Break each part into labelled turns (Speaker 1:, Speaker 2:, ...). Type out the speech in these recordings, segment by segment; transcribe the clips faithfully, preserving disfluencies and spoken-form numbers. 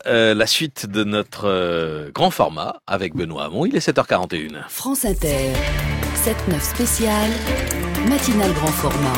Speaker 1: euh, la suite de notre euh, grand format avec Benoît Hamon. Il est sept heures quarante et une.
Speaker 2: France Inter, sept neuf spécial, matinale grand format.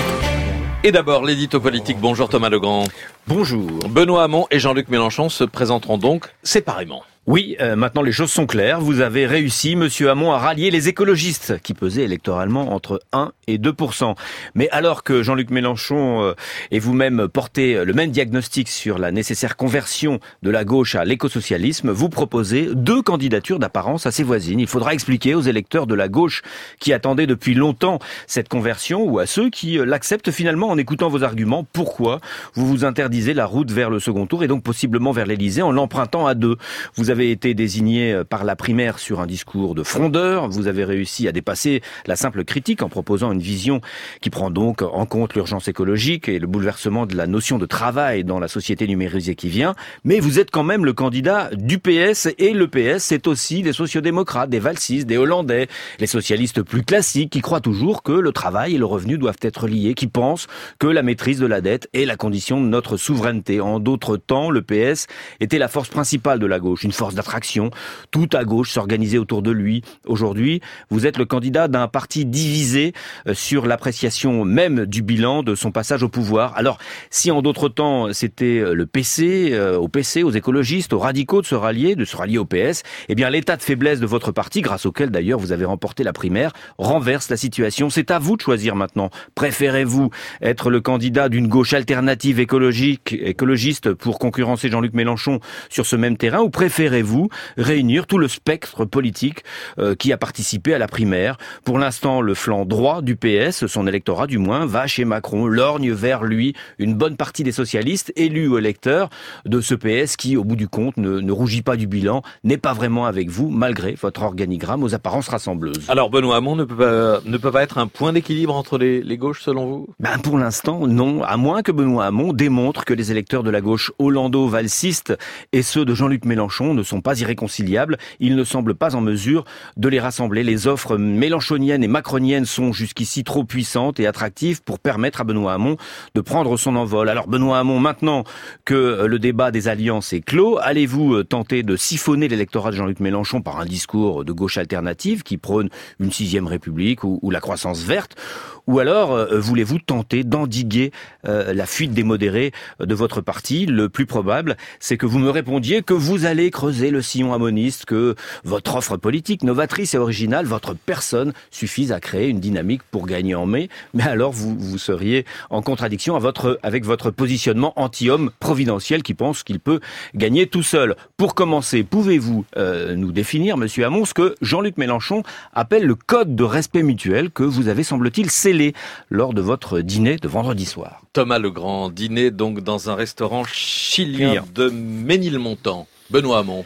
Speaker 1: Et d'abord, l'édito politique. Bonjour Thomas Legrand.
Speaker 3: Bonjour.
Speaker 1: Benoît Hamon et Jean-Luc Mélenchon se présenteront donc séparément.
Speaker 3: Oui, euh, maintenant les choses sont claires. Vous avez réussi, Monsieur Hamon, à rallier les écologistes, qui pesaient électoralement entre un et deux pour cent. Mais alors que Jean-Luc Mélenchon euh, et vous-même portez le même diagnostic sur la nécessaire conversion de la gauche à l'écosocialisme, vous proposez deux candidatures d'apparence assez voisines. Il faudra expliquer aux électeurs de la gauche qui attendaient depuis longtemps cette conversion, ou à ceux qui l'acceptent finalement en écoutant vos arguments, pourquoi vous vous interdisez la route vers le second tour et donc possiblement vers l'Élysée en l'empruntant à deux. Vous avez été désigné par la primaire sur un discours de frondeur. Vous avez réussi à dépasser la simple critique en proposant une vision qui prend donc en compte l'urgence écologique et le bouleversement de la notion de travail dans la société numérisée qui vient. Mais vous êtes quand même le candidat du P S, et le P S, c'est aussi des sociodémocrates, des valsistes, des Hollandais, les socialistes plus classiques qui croient toujours que le travail et le revenu doivent être liés, qui pensent que la maîtrise de la dette est la condition de notre souveraineté. En d'autres temps, le P S était la force principale de la gauche, une force d'attraction. Tout à gauche s'organisait autour de lui. Aujourd'hui, vous êtes le candidat d'un parti divisé sur l'appréciation même du bilan de son passage au pouvoir. Alors, si en d'autres temps, c'était le P C, euh, au P C, aux écologistes, aux radicaux de se rallier, de se rallier au P S, eh bien, l'état de faiblesse de votre parti, grâce auquel d'ailleurs vous avez remporté la primaire, renverse la situation. C'est à vous de choisir maintenant. Préférez-vous être le candidat d'une gauche alternative écologique, écologiste pour concurrencer Jean-Luc Mélenchon sur ce même terrain, ou préférez-vous réunir tout le spectre politique euh, qui a participé à la primaire? Pour l'instant, le flanc droit du P S, son électorat du moins, va chez Macron, lorgne vers lui une bonne partie des socialistes élus ou électeurs de ce P S qui, au bout du compte, ne, ne rougit pas du bilan, n'est pas vraiment avec vous, malgré votre organigramme aux apparences rassembleuses.
Speaker 1: Alors Benoît Hamon ne peut pas, ne peut pas être un point d'équilibre entre les, les gauches selon vous?
Speaker 3: Ben pour l'instant, non, à moins que Benoît Hamon démontre que les électeurs de la gauche hollando-valsiste et ceux de Jean-Luc Mélenchon ne sont pas irréconciliables. Il ne semble pas en mesure de les rassembler. Les offres mélenchoniennes et macroniennes sont jusqu'ici trop puissantes et attractives pour permettre à Benoît Hamon de prendre son envol. Alors Benoît Hamon, maintenant que le débat des alliances est clos, allez-vous tenter de siphonner l'électorat de Jean-Luc Mélenchon par un discours de gauche alternative qui prône une sixième république ou, ou la croissance verte? Ou alors, euh, voulez-vous tenter d'endiguer euh, la fuite des modérés de votre parti? Le plus probable, c'est que vous me répondiez que vous allez creuser le sillon hamoniste, que votre offre politique novatrice et originale, votre personne, suffise à créer une dynamique pour gagner en mai. Mais alors, vous, vous seriez en contradiction à votre, avec votre positionnement anti-homme providentiel qui pense qu'il peut gagner tout seul. Pour commencer, pouvez-vous euh, nous définir, Monsieur Hamon, ce que Jean-Luc Mélenchon appelle le code de respect mutuel que vous avez, semble-t-il, scellé lors de votre dîner de vendredi soir?
Speaker 1: Thomas Legrand, dîner donc dans un restaurant chilien de Ménilmontant. Benoît Hamon.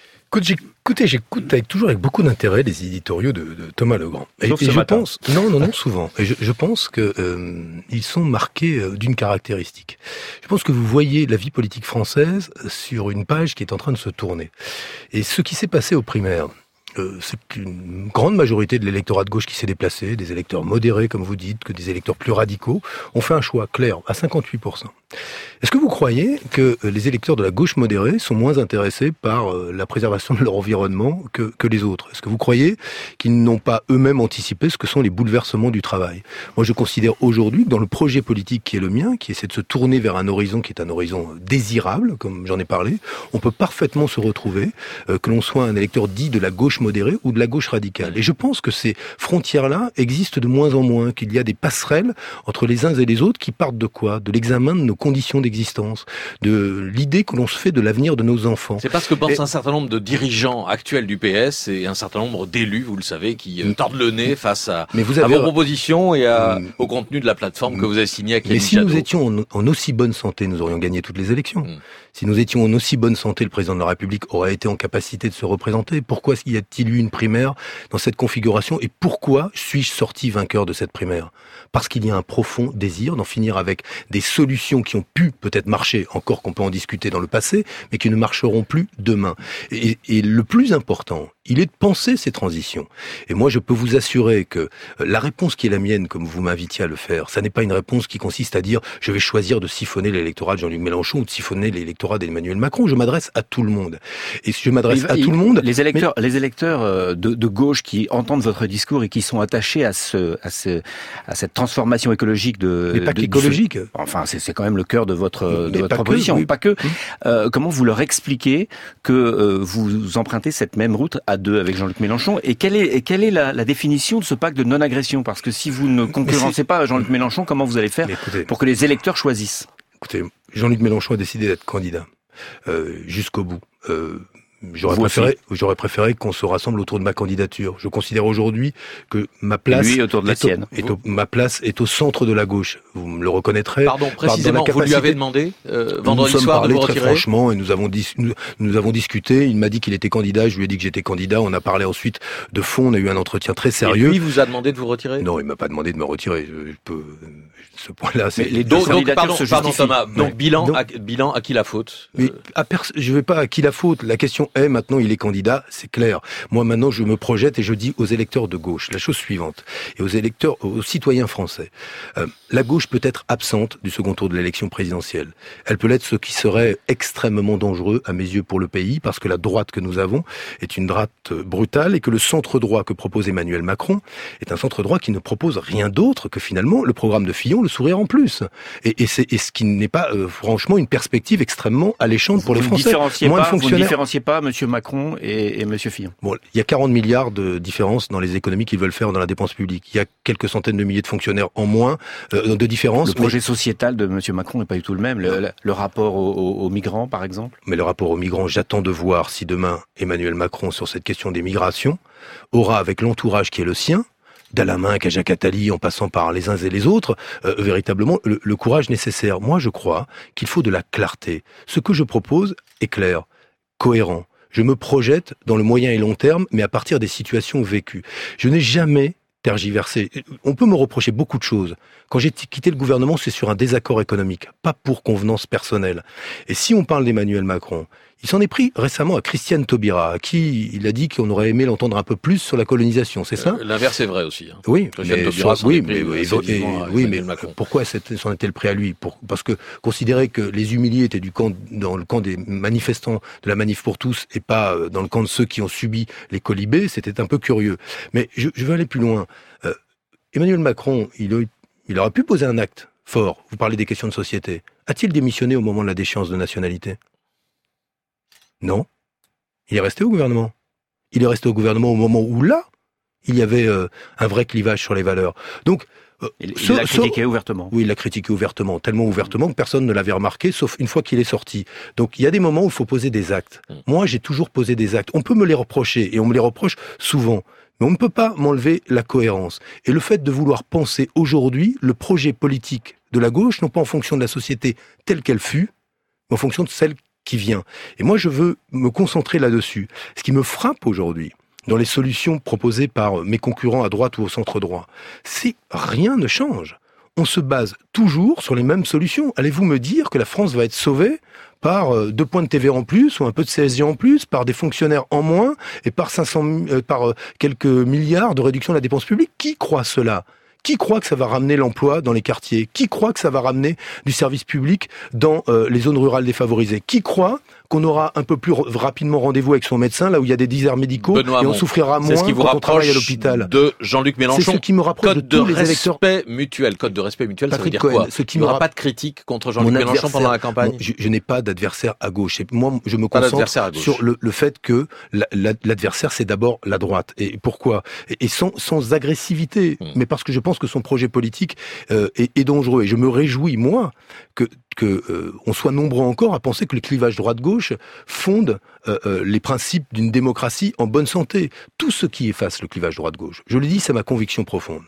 Speaker 4: Écoutez, j'écoute avec, toujours avec beaucoup d'intérêt les éditoriaux de, de Thomas Legrand. Et,
Speaker 3: Sauf
Speaker 4: et
Speaker 3: ce
Speaker 4: je
Speaker 3: matin.
Speaker 4: pense, non, non, non, souvent. Et je, je pense que euh, ils sont marqués euh, d'une caractéristique. Je pense que vous voyez la vie politique française sur une page qui est en train de se tourner. Et ce qui s'est passé aux primaires, Euh, c'est une grande majorité de l'électorat de gauche qui s'est déplacé, des électeurs modérés, comme vous dites, que des électeurs plus radicaux, ont fait un choix clair, à cinquante-huit pour cent. Est-ce que vous croyez que les électeurs de la gauche modérée sont moins intéressés par la préservation de leur environnement que, que les autres? Est-ce que vous croyez qu'ils n'ont pas eux-mêmes anticipé ce que sont les bouleversements du travail? Moi, je considère aujourd'hui que dans le projet politique qui est le mien, qui essaie de se tourner vers un horizon qui est un horizon désirable, comme j'en ai parlé, on peut parfaitement se retrouver, euh, que l'on soit un électeur dit de la gauche modérée ou de la gauche radicale. Et je pense que ces frontières-là existent de moins en moins, qu'il y a des passerelles entre les uns et les autres qui partent de quoi? De l'examen de nos conditions d'existence, de l'idée que l'on se fait de l'avenir de nos enfants.
Speaker 1: C'est parce que pensent
Speaker 4: et...
Speaker 1: un certain nombre de dirigeants actuels du P S et un certain nombre d'élus, vous le savez, qui euh, tordent le nez face à,
Speaker 4: Mais vous
Speaker 1: à
Speaker 4: avez...
Speaker 1: vos propositions et à,
Speaker 4: mmh.
Speaker 1: au contenu de la plateforme que vous avez signée avec les
Speaker 4: Mais si nous étions en, en aussi bonne santé, nous aurions gagné toutes les élections. Mmh. Si nous étions en aussi bonne santé, le président de la République aurait été en capacité de se représenter. Pourquoi y a-t-il eu une primaire dans cette configuration? Et pourquoi suis-je sorti vainqueur de cette primaire? Parce qu'il y a un profond désir d'en finir avec des solutions qui ont pu peut-être marcher, encore qu'on peut en discuter dans le passé, mais qui ne marcheront plus demain. Et, et le plus important, il est de penser ces transitions. Et moi, je peux vous assurer que la réponse qui est la mienne, comme vous m'invitiez à le faire, ça n'est pas une réponse qui consiste à dire je vais choisir de siphonner l'électorat de Jean-Luc Mélenchon ou de siphonner l'électorat d'Emmanuel Macron. Je m'adresse à tout le monde. Et je m'adresse il, à il, tout le monde.
Speaker 3: Les électeurs, mais... les électeurs de, de gauche qui entendent votre discours et qui sont attachés à ce, à ce, à cette transformation écologique de.
Speaker 4: Mais pas
Speaker 3: de,
Speaker 4: qu'écologique.
Speaker 3: De, enfin, c'est, c'est quand même le cœur de votre, de votre
Speaker 4: pas
Speaker 3: proposition.
Speaker 4: Que, oui.
Speaker 3: Pas que. Mmh. Euh, comment vous leur expliquez que euh, vous empruntez cette même route à deux avec Jean-Luc Mélenchon? Et quelle est, et quelle est la, la définition de ce pacte de non-agression? Parce que si vous ne concurrencez pas Jean-Luc Mélenchon, comment vous allez faire écoutez, pour que les électeurs choisissent?
Speaker 4: Écoutez, Jean-Luc Mélenchon a décidé d'être candidat euh, jusqu'au bout. Euh, J'aurais préféré, j'aurais préféré qu'on se rassemble autour de ma candidature. Je considère aujourd'hui que ma place,
Speaker 3: lui autour de la
Speaker 4: est
Speaker 3: sienne.
Speaker 4: Au, est au, ma place est au centre de la gauche. Vous me le reconnaîtrez.
Speaker 1: Pardon, précisément, vous lui avez demandé euh, vendredi
Speaker 4: nous
Speaker 1: soir de vous retirer.
Speaker 4: Très franchement, et nous avons dis, nous, nous avons discuté. Il m'a dit qu'il était candidat. Je lui ai dit que j'étais candidat. On a parlé ensuite de fond. On a eu un entretien très sérieux.
Speaker 1: Et lui vous a demandé de vous retirer?
Speaker 4: Non, il m'a pas demandé de me retirer. Je, je peux. Ce point-là, c'est.
Speaker 3: Mais les deux
Speaker 1: donc,
Speaker 3: candidatures
Speaker 1: pardon,
Speaker 3: se
Speaker 1: pardon
Speaker 3: justifient.
Speaker 1: Thomas. Donc
Speaker 4: ouais.
Speaker 1: bilan,
Speaker 4: donc,
Speaker 1: à, bilan à qui la faute?
Speaker 4: Mais à pers- je vais pas à qui la faute. La question est maintenant, il est candidat, c'est clair. Moi maintenant, je me projette et je dis aux électeurs de gauche la chose suivante et aux électeurs, aux citoyens français. Euh, la gauche peut être absente du second tour de l'élection présidentielle. Elle peut l'être, ce qui serait extrêmement dangereux à mes yeux pour le pays, parce que la droite que nous avons est une droite brutale et que le centre droit que propose Emmanuel Macron est un centre droit qui ne propose rien d'autre que finalement le programme de Fillon, le sourire en plus. Et, et, c'est, et ce qui n'est pas, euh, franchement, une perspective extrêmement alléchante pour
Speaker 3: vous
Speaker 4: les Français.
Speaker 3: Moins pas, de fonctionnaires. Vous ne différenciez pas M. Macron et, et M. Fillon.
Speaker 4: Bon, il y a quarante milliards de différence dans les économies qu'ils veulent faire dans la dépense publique. Il y a quelques centaines de milliers de fonctionnaires en moins euh, de différence.
Speaker 3: Le projet
Speaker 4: mais...
Speaker 3: sociétal de M. Macron n'est pas du tout le même. Le, le, le rapport aux, aux, aux migrants, par exemple.
Speaker 4: Mais le rapport aux migrants, j'attends de voir si demain Emmanuel Macron, sur cette question des migrations, aura avec l'entourage qui est le sien, d'Alain, Jacques Attali, en passant par les uns et les autres, euh, véritablement le, le courage nécessaire. Moi, je crois qu'il faut de la clarté. Ce que je propose est clair, cohérent. Je me projette dans le moyen et long terme, mais à partir des situations vécues. Je n'ai jamais tergiversé. On peut me reprocher beaucoup de choses. Quand j'ai quitté le gouvernement, c'est sur un désaccord économique, pas pour convenance personnelle. Et si on parle d'Emmanuel Macron, il s'en est pris récemment à Christiane Taubira, à qui il a dit qu'on aurait aimé l'entendre un peu plus sur la colonisation, c'est ça?
Speaker 1: euh, L'inverse est vrai aussi. Hein.
Speaker 4: Oui,
Speaker 1: Christiane
Speaker 4: mais,
Speaker 1: Taubira
Speaker 4: sur, oui, mais,
Speaker 1: pris,
Speaker 4: et, et, oui, mais pourquoi s'en est-elle pris à lui? Pour, Parce que considérer que les humiliés étaient du camp, dans le camp des manifestants de la Manif pour tous et pas dans le camp de ceux qui ont subi les colibés, c'était un peu curieux. Mais je, je veux aller plus loin. Euh, Emmanuel Macron, il, il aurait pu poser un acte fort. Vous parlez des questions de société. A-t-il démissionné au moment de la déchéance de nationalité? Non. Il est resté au gouvernement. Il est resté au gouvernement au moment où, là, il y avait euh, un vrai clivage sur les valeurs. Donc,
Speaker 3: euh, il, ce, il l'a critiqué ce, ouvertement.
Speaker 4: Oui, il l'a critiqué ouvertement, tellement ouvertement que personne ne l'avait remarqué, sauf une fois qu'il est sorti. Donc, il y a des moments où il faut poser des actes. Mmh. Moi, j'ai toujours posé des actes. On peut me les reprocher, et on me les reproche souvent. Mais on ne peut pas m'enlever la cohérence. Et le fait de vouloir penser aujourd'hui le projet politique de la gauche, non pas en fonction de la société telle qu'elle fut, mais en fonction de celle qui vient. Et moi, je veux me concentrer là-dessus. Ce qui me frappe aujourd'hui, dans les solutions proposées par mes concurrents à droite ou au centre droit, c'est rien ne change. On se base toujours sur les mêmes solutions. Allez-vous me dire que la France va être sauvée par deux points de T V A en plus, ou un peu de C S G en plus, par des fonctionnaires en moins, et par cinq cents, euh, par quelques milliards de réduction de la dépense publique? Qui croit cela? Qui croit que ça va ramener l'emploi dans les quartiers? Qui croit que ça va ramener du service public dans euh, les zones rurales défavorisées? Qui croit qu'on aura un peu plus r- rapidement rendez-vous avec son médecin, là où il y a des déserts médicaux,
Speaker 1: Benoît
Speaker 4: et on
Speaker 1: Hamon,
Speaker 4: souffrira moins
Speaker 1: ce qui vous
Speaker 4: quand on travaille à l'hôpital?
Speaker 1: De Jean-Luc Mélenchon.
Speaker 4: C'est ce qui me rapproche
Speaker 1: code
Speaker 4: de tous
Speaker 1: de
Speaker 4: les électeurs.
Speaker 1: Respect mutuel. Code de respect mutuel,
Speaker 4: Patrick
Speaker 1: ça veut dire
Speaker 4: Cohen,
Speaker 1: quoi?
Speaker 4: ce qui
Speaker 1: Il n'y aura
Speaker 4: me
Speaker 1: pas de critique contre Jean-Luc Mélenchon pendant la campagne?
Speaker 4: Bon, je, je n'ai pas d'adversaire à gauche. Et moi, je me
Speaker 1: pas
Speaker 4: concentre sur le, le fait que la, la, l'adversaire, c'est d'abord la droite. Et pourquoi? Et, et sans, sans agressivité, mmh. mais parce que je pense que son projet politique euh, est, est dangereux. Et je me réjouis, moi, que que euh, on soit nombreux encore à penser que le clivage droite-gauche fonde euh, euh, les principes d'une démocratie en bonne santé. Tout ce qui efface le clivage droite-gauche, je le dis, c'est ma conviction profonde.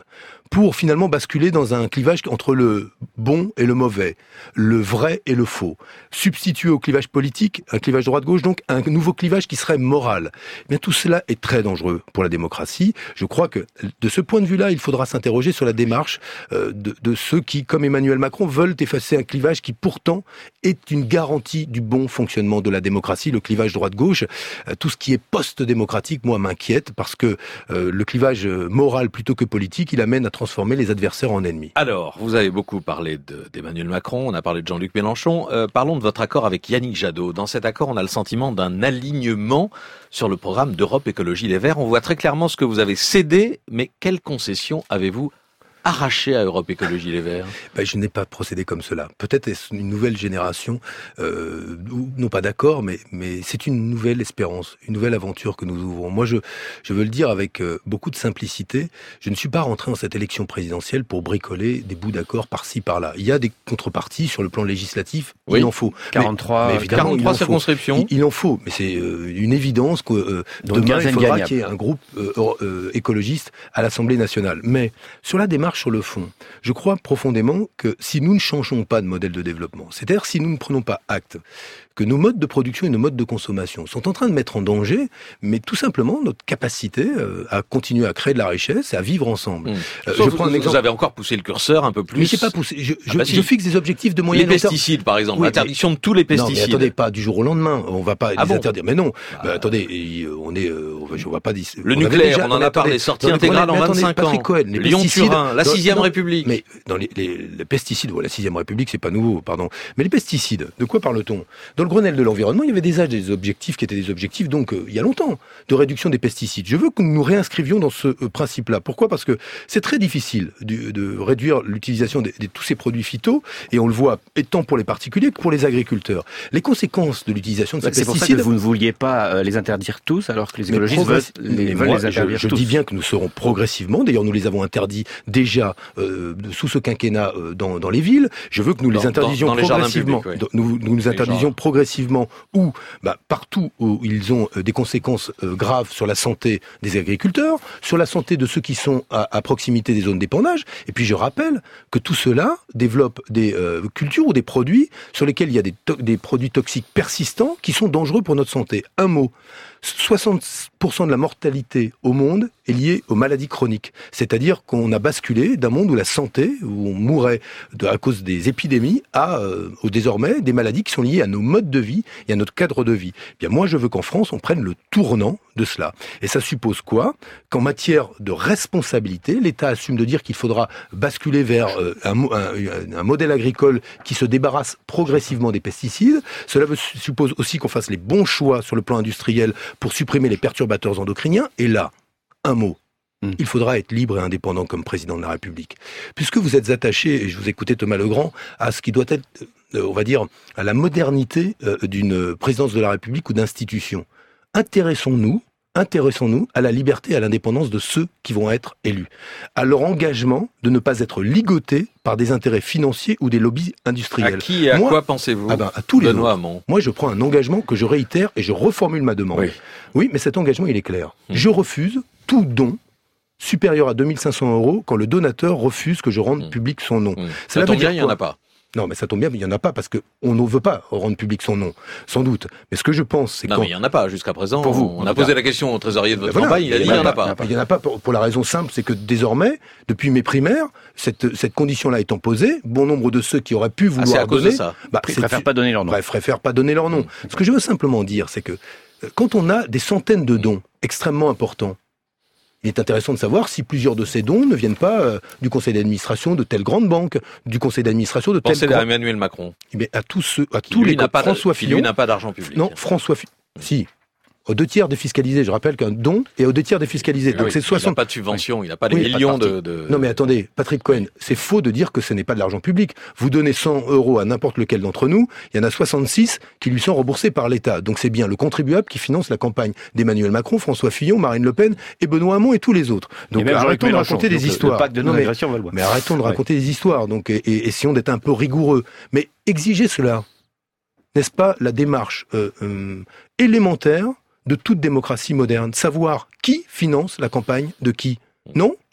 Speaker 4: pour finalement basculer dans un clivage entre le bon et le mauvais, le vrai et le faux. Substituer au clivage politique, un clivage droite-gauche, donc un nouveau clivage qui serait moral. Eh bien, tout cela est très dangereux pour la démocratie. Je crois que, de ce point de vue-là, il faudra s'interroger sur la démarche euh, de, de ceux qui, comme Emmanuel Macron, veulent effacer un clivage qui, pourtant, est une garantie du bon fonctionnement de la démocratie, le clivage droite-gauche. Euh, tout ce qui est post-démocratique, moi, m'inquiète, parce que euh, le clivage moral plutôt que politique, il amène à transformer les adversaires en ennemis.
Speaker 1: Alors, vous avez beaucoup parlé de, d'Emmanuel Macron, on a parlé de Jean-Luc Mélenchon. Euh, parlons de votre accord avec Yannick Jadot. Dans cet accord, on a le sentiment d'un alignement sur le programme d'Europe Écologie Les Verts. On voit très clairement ce que vous avez cédé, mais quelles concessions avez-vous arraché à Europe Écologie Les Verts?
Speaker 4: Ben, je n'ai pas procédé comme cela. Peut-être est-ce une nouvelle génération, euh, non pas d'accord, mais, mais c'est une nouvelle espérance, une nouvelle aventure que nous ouvrons. Moi, je, je veux le dire avec euh, beaucoup de simplicité, je ne suis pas rentré dans cette élection présidentielle pour bricoler des bouts d'accord par-ci, par-là. Il y a des contreparties sur le plan législatif,
Speaker 1: oui.
Speaker 4: il en faut.
Speaker 3: quarante-trois,
Speaker 4: mais, mais évidemment,
Speaker 1: quarante-trois
Speaker 4: il en
Speaker 1: circonscriptions.
Speaker 4: Il, il en faut, mais c'est euh, une évidence que euh, demain, il faudra qu'il y ait un groupe euh, euh, écologiste à l'Assemblée nationale. Mais sur la démarche sur le fond, je crois profondément que si nous ne changeons pas de modèle de développement, c'est-à-dire si nous ne prenons pas acte que nos modes de production et nos modes de consommation sont en train de mettre en danger, mais tout simplement notre capacité euh, à continuer à créer de la richesse et à vivre ensemble.
Speaker 1: Mmh.
Speaker 4: Euh,
Speaker 1: je
Speaker 4: vous,
Speaker 1: prends un exemple. Vous avez encore poussé le curseur un peu plus.
Speaker 4: Mais j'ai pas poussé. Je,
Speaker 1: ah bah
Speaker 4: je,
Speaker 1: si.
Speaker 4: je fixe des objectifs de moyen
Speaker 1: long terme. Les pesticides, par exemple, oui, l'interdiction
Speaker 4: mais,
Speaker 1: de tous les pesticides.
Speaker 4: Non, mais attendez, pas du jour au lendemain. On va pas
Speaker 1: ah
Speaker 4: les
Speaker 1: bon
Speaker 4: interdire. Mais non.
Speaker 1: Ah.
Speaker 4: Bah, attendez, on est, euh, on va pas dire.
Speaker 1: Le on nucléaire, déjà, on en a parlé. Sortie intégrale en vingt-cinq ans. Lyon-Turin, la sixième République.
Speaker 4: Mais dans les, les, les pesticides, bon, la sixième République, c'est pas nouveau, pardon. Mais les pesticides, de quoi parle-t-on? Dans le Grenelle de l'environnement, il y avait déjà des objectifs qui étaient des objectifs, donc, euh, il y a longtemps, de réduction des pesticides. Je veux que nous nous réinscrivions dans ce euh, principe-là. Pourquoi? Parce que c'est très difficile de, de réduire l'utilisation de, de tous ces produits phyto, et on le voit, tant pour les particuliers que pour les agriculteurs. Les conséquences de l'utilisation de ces
Speaker 3: c'est
Speaker 4: pesticides...
Speaker 3: C'est pour ça que vous ne vouliez pas euh, les interdire tous, alors que les écologistes veulent les, veulent
Speaker 4: moi,
Speaker 3: les interdire
Speaker 4: je, je
Speaker 3: tous.
Speaker 4: dis bien que nous serons progressivement, d'ailleurs nous les avons interdits déjà euh, sous ce quinquennat euh, dans, dans les villes. Je veux que nous
Speaker 1: dans,
Speaker 4: les interdisions
Speaker 1: dans, dans
Speaker 4: progressivement.
Speaker 1: Les publics, oui.
Speaker 4: Nous, nous nous interdisions progressivement ou bah, partout où ils ont euh, des conséquences euh, graves sur la santé des agriculteurs, sur la santé de ceux qui sont à, à proximité des zones d'épandage. Et puis je rappelle que tout cela développe des euh, cultures ou des produits sur lesquels il y a des, des produits toxiques persistants qui sont dangereux pour notre santé. Un mot. soixante pour cent de la mortalité au monde est liée aux maladies chroniques. C'est-à-dire qu'on a basculé d'un monde où la santé, où on mourait de, à cause des épidémies, à euh, au désormais des maladies qui sont liées à nos modes de vie et à notre cadre de vie. Eh bien, moi, je veux qu'en France, on prenne le tournant de cela. Et ça suppose quoi? Qu'en matière de responsabilité, l'État assume de dire qu'il faudra basculer vers euh, un, un, un modèle agricole qui se débarrasse progressivement des pesticides. Cela suppose aussi qu'on fasse les bons choix sur le plan industriel pour supprimer les perturbateurs endocriniens. Et là, un mot. Mmh. Il faudra être libre et indépendant comme président de la République. Puisque vous êtes attaché, et je vous écoutais Thomas Legrand, à ce qui doit être, euh, on va dire, à la modernité euh, d'une présidence de la République ou d'institution. Intéressons-nous, intéressons-nous à la liberté et à l'indépendance de ceux qui vont être élus. À leur engagement de ne pas être ligotés par des intérêts financiers ou des lobbies industriels.
Speaker 1: À qui et à
Speaker 4: Moi,
Speaker 1: quoi pensez-vous?
Speaker 4: Ah ben, à tous les
Speaker 1: Benoît
Speaker 4: autres.
Speaker 1: Hamon.
Speaker 4: Moi, je prends un engagement que je réitère et je reformule ma demande.
Speaker 1: Oui,
Speaker 4: oui mais cet engagement, il est clair.
Speaker 1: Mmh.
Speaker 4: Je refuse tout don supérieur à deux mille cinq cents euros quand le donateur refuse que je rende mmh. public son nom.
Speaker 1: Mmh. Ça tombe bien, il n'y en a pas.
Speaker 4: Non, mais ça tombe bien, mais il n'y en a pas parce qu'on ne veut pas rendre public son nom, sans doute. Mais ce que je pense, c'est que...
Speaker 1: Non, quand... mais il n'y en a pas jusqu'à présent.
Speaker 4: Pour vous,
Speaker 1: on a posé la question au trésorier de votre
Speaker 4: ben voilà,
Speaker 1: campagne, il a dit il n'y en a pas.
Speaker 4: Il n'y en a pas pour, pour la raison simple, c'est que désormais, depuis mes primaires, cette, cette condition-là étant posée, bon nombre de ceux qui auraient pu vouloir
Speaker 1: ah, c'est à cause
Speaker 4: donner...
Speaker 1: de ça.
Speaker 4: Bah,
Speaker 3: ils préfèrent pas donner leur nom.
Speaker 4: Bref, préfèrent pas donner leur nom. Mmh. Ce que je veux simplement dire, c'est que quand on a des centaines de dons extrêmement importants, il est intéressant de savoir si plusieurs de ces dons ne viennent pas euh, du conseil d'administration de telle grande banque, du conseil d'administration de telle...
Speaker 1: Pensez à Emmanuel Macron.
Speaker 4: Mais à tous ceux, à
Speaker 1: qui
Speaker 4: tous
Speaker 1: lui
Speaker 4: les
Speaker 1: n'a pas
Speaker 4: François
Speaker 1: de,
Speaker 4: Fillon...
Speaker 1: Qui lui n'a pas d'argent public.
Speaker 4: Non, François Fillon... Si. Aux deux tiers défiscalisés. Je rappelle qu'un don est aux deux tiers défiscalisé. Donc
Speaker 1: oui,
Speaker 4: c'est soixante.
Speaker 1: Il n'a pas de subvention, il n'a pas des
Speaker 4: oui,
Speaker 1: millions de, de...
Speaker 4: Non mais attendez, Patrick Cohen, c'est faux de dire que ce n'est pas de l'argent public. Vous donnez cent euros à n'importe lequel d'entre nous, il y en a soixante-six qui lui sont remboursés par l'État. Donc c'est bien le contribuable qui finance la campagne d'Emmanuel Macron, François Fillon, Marine Le Pen et Benoît Hamon et tous les autres. Donc arrêtons de raconter des histoires.
Speaker 3: Le, le de
Speaker 4: non, mais,
Speaker 3: va le
Speaker 4: mais arrêtons de raconter ouais. des histoires. Donc et, et essayons d'être un peu rigoureux. Mais exiger cela, n'est-ce pas la démarche euh, euh, élémentaire de toute démocratie moderne, savoir qui finance la campagne de qui. Non ?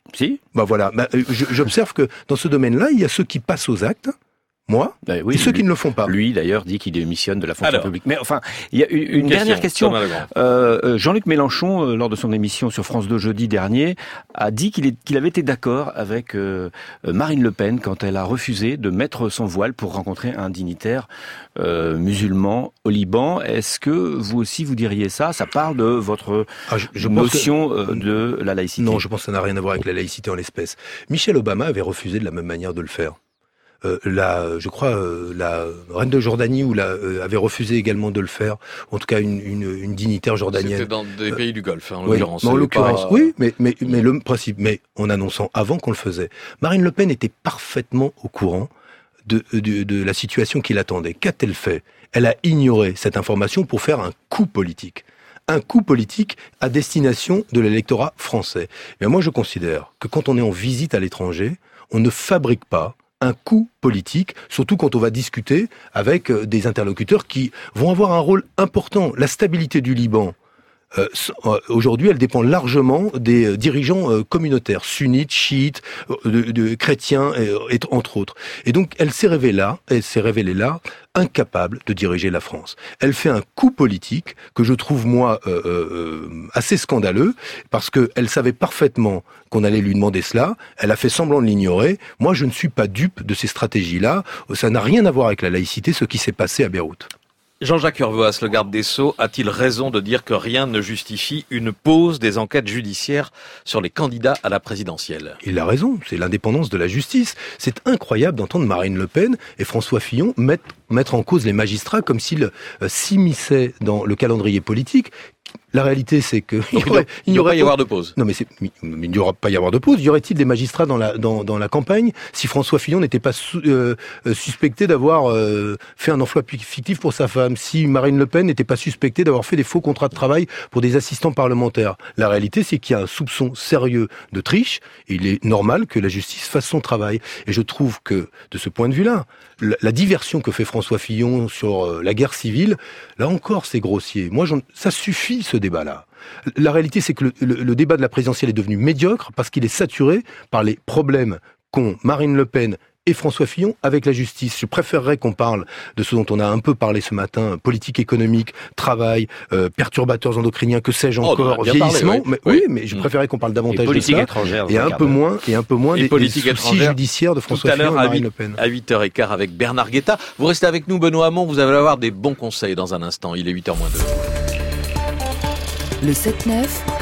Speaker 3: Si.
Speaker 4: Bah voilà. Bah, je, j'observe que dans ce domaine-là, il y a ceux qui passent aux actes. Moi,
Speaker 3: bah oui,
Speaker 4: et ceux
Speaker 3: lui,
Speaker 4: qui ne le font pas.
Speaker 3: Lui, d'ailleurs, dit qu'il démissionne de la fonction
Speaker 1: Alors,
Speaker 3: publique. Mais enfin, il y a une, une, une dernière question. question. Euh, Jean-Luc Mélenchon, euh, lors de son émission sur France deux jeudi dernier, a dit qu'il, est, qu'il avait été d'accord avec euh, Marine Le Pen quand elle a refusé de mettre son voile pour rencontrer un dignitaire euh, musulman au Liban. Est-ce que vous aussi vous diriez ça ? Ça parle de votre ah, je, je notion que... euh, de la laïcité.
Speaker 4: Non, je pense que ça n'a rien à voir avec la laïcité en l'espèce. Michelle Obama avait refusé de la même manière de le faire. Euh, la, je crois, euh, la reine de Jordanie ou la, euh, avait refusé également de le faire. En tout cas, une, une, une dignitaire jordanienne.
Speaker 1: C'était dans des pays du Golfe, hein, en
Speaker 4: oui,
Speaker 1: l'occurrence.
Speaker 4: En l'occurrence,
Speaker 1: pas...
Speaker 4: oui, mais, mais, mais le principe, mais en annonçant avant qu'on le faisait. Marine Le Pen était parfaitement au courant de, de, de la situation qui l'attendait. Qu'a-t-elle fait ? Elle a ignoré cette information pour faire un coup politique. Un coup politique à destination de l'électorat français. Mais moi, je considère que quand on est en visite à l'étranger, on ne fabrique pas un coup politique, surtout quand on va discuter avec des interlocuteurs qui vont avoir un rôle important. La stabilité du Liban, euh, aujourd'hui, elle dépend largement des dirigeants euh, communautaires, sunnites, chiites, de, de chrétiens, et, et, entre autres. Et donc, elle s'est révélée là, elle s'est révélée là, incapable de diriger la France. Elle fait un coup politique que je trouve, moi, euh, euh, assez scandaleux, parce qu'elle savait parfaitement qu'on allait lui demander cela, elle a fait semblant de l'ignorer. Moi, je ne suis pas dupe de ces stratégies-là. Ça n'a rien à voir avec la laïcité, ce qui s'est passé à Beyrouth.
Speaker 1: Jean-Jacques Urvoas, le garde des Sceaux, a-t-il raison de dire que rien ne justifie une pause des enquêtes judiciaires sur les candidats à la présidentielle ?
Speaker 4: Il a raison, c'est l'indépendance de la justice. C'est incroyable d'entendre Marine Le Pen et François Fillon mettre, mettre en cause les magistrats comme s'ils euh, s'immisçaient dans le calendrier politique. La réalité, c'est que
Speaker 1: il n'y aurait, il aurait pas y avoir de pause.
Speaker 4: Non, mais, c'est, mais il n'y aura pas y avoir de pause. Y aurait-il des magistrats dans la dans, dans la campagne si François Fillon n'était pas sou, euh, suspecté d'avoir euh, fait un emploi fictif pour sa femme, si Marine Le Pen n'était pas suspectée d'avoir fait des faux contrats de travail pour des assistants parlementaires? La réalité, c'est qu'il y a un soupçon sérieux de triche. Et il est normal que la justice fasse son travail. Et je trouve que, de ce point de vue-là, la, la diversion que fait François Fillon sur euh, la guerre civile, là encore, c'est grossier. Moi, j'en, ça suffit. Ce débat-là. La réalité, c'est que le, le, le débat de la présidentielle est devenu médiocre parce qu'il est saturé par les problèmes qu'ont Marine Le Pen et François Fillon avec la justice. Je préférerais qu'on parle de ce dont on a un peu parlé ce matin, politique économique, travail, euh, perturbateurs endocriniens, que sais-je encore, oh, vieillissement. Parlé, oui. Mais, oui. oui, mais je préférerais qu'on parle davantage de ça. Et un peu moins, et un peu moins des, des soucis judiciaires de François Fillon et Marine Le Pen.
Speaker 1: À huit heures quinze avec Bernard Guetta. Vous restez avec nous, Benoît Hamon. Vous allez avoir des bons conseils dans un instant. Il est huit heures moins deux.
Speaker 2: Le sept neuf,